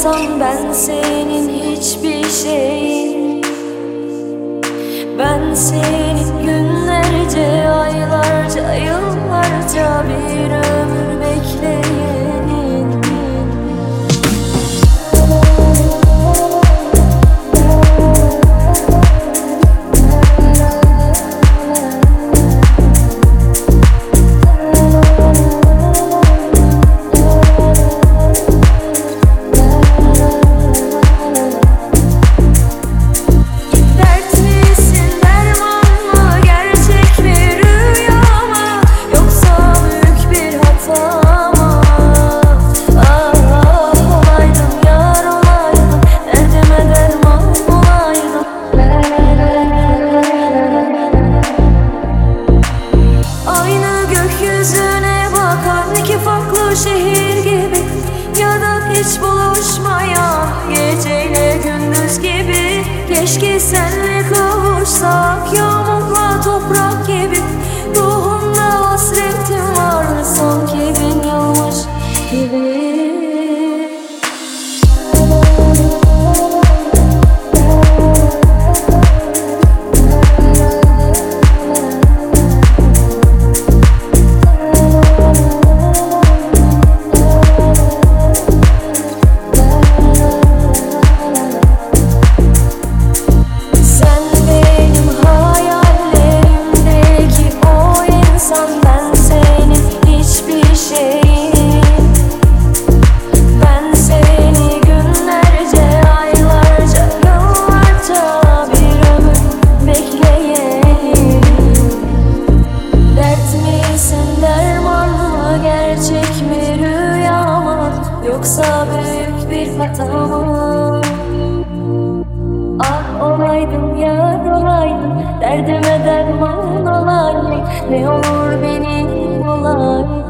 olsam ben senin hiçbir şeyin. Ben seni günlerce, aylarca, yıllarca bir ömür bekleyenin. Şehir gibi ya da hiç buluşmayan geceyle gündüz gibi. Keşke senle kavuşsak yağmurla toprak gibi. Ruhumda hasretim var sanki bin yılmış gibi. Yoksa büyük bir hata mı? Ah olaydım ya olaydım, derdime derman olaydım. Ne olur benim olaydım.